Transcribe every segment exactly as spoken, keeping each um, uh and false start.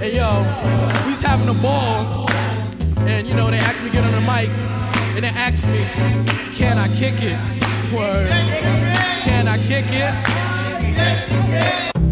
Hey yo, we was having a ball, and you know they asked me to get on the mic, and they asked me, can I kick it? Word. Can I kick it?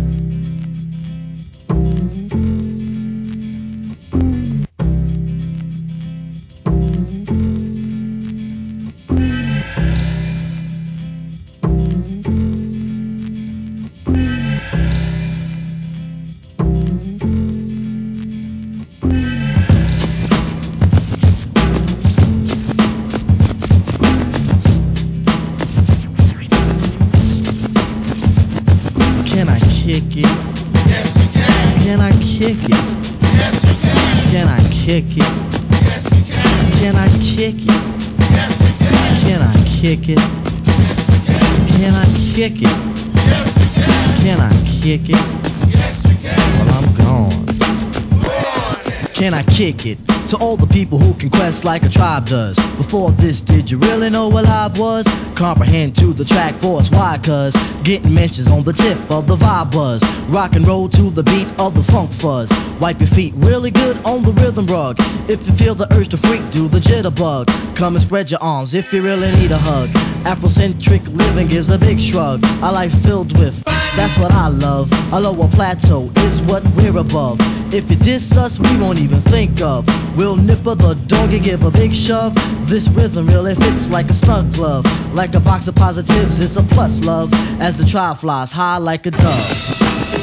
Kick it? Yes, you can. Can I kick it? Yes, you can. Can I kick it? Yes, you can. Can I kick it? Yes, you can. Can I kick it? Can I kick it? Yes, you can. Can I kick it? Yes, you can. Well, I'm gone. Can I kick it? To all the people who can quest like a tribe does. Before this, did you really know what I was? Comprehend to the track force, why? Cause getting mentions on the tip of the vibe buzz. Rock and roll to the beat of the funk fuzz. Wipe your feet really good on the rhythm rug. If you feel the urge to freak, do the jitterbug. Come and spread your arms if you really need a hug. Afrocentric living is a big shrug. A life filled with, that's what I love. A lower plateau is what we're above. If you diss us, we won't even think of. We'll nipper the dog and give a big shove. This rhythm really fits like a snug glove. Like a box of positives, it's a plus love. As the tribe flies high like a dove.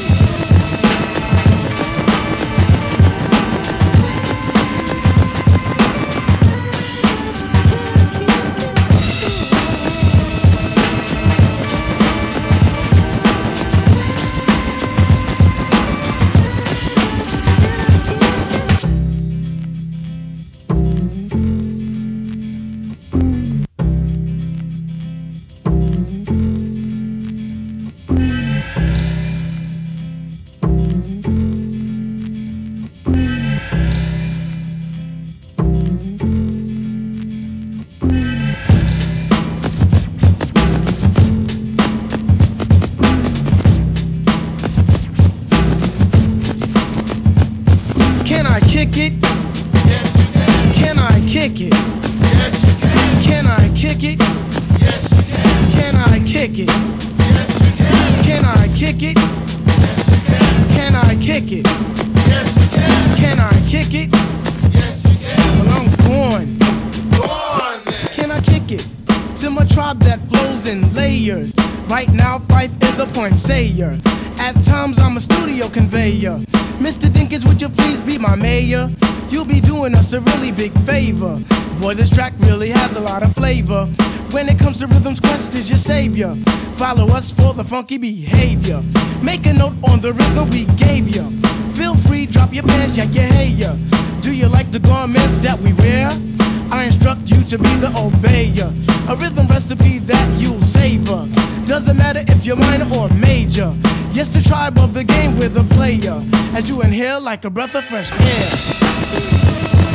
Kick it? Yes, you can. Can I kick it? Yes, you can. Can I kick it? Yes, you can. Can I kick it? Yes, you can. Can I kick it? Yes, you can. Can I kick it? Yes, you can. Can I kick it? Yes, you can. Well, I'm going. Go on, then. Can I kick it? To my tribe that flows in layers. Right now, Fife is a point sayer. At times, I'm a studio conveyor. Mister Dinkins, would you please be my mayor? You'll be doing us a really big favor. Boy, this track really has a lot of flavor. When it comes to rhythms, Quest is your savior. Follow us for the funky behavior. Make a note on the rhythm we gave you. Feel free, drop your pants, yak your hair. Do you like the garments that we wear? I instruct you to be the obeyer. A rhythm recipe that you'll savor. Doesn't matter if you're minor or major. Yes, the tribe of the game with a player. As you inhale like a breath of fresh air.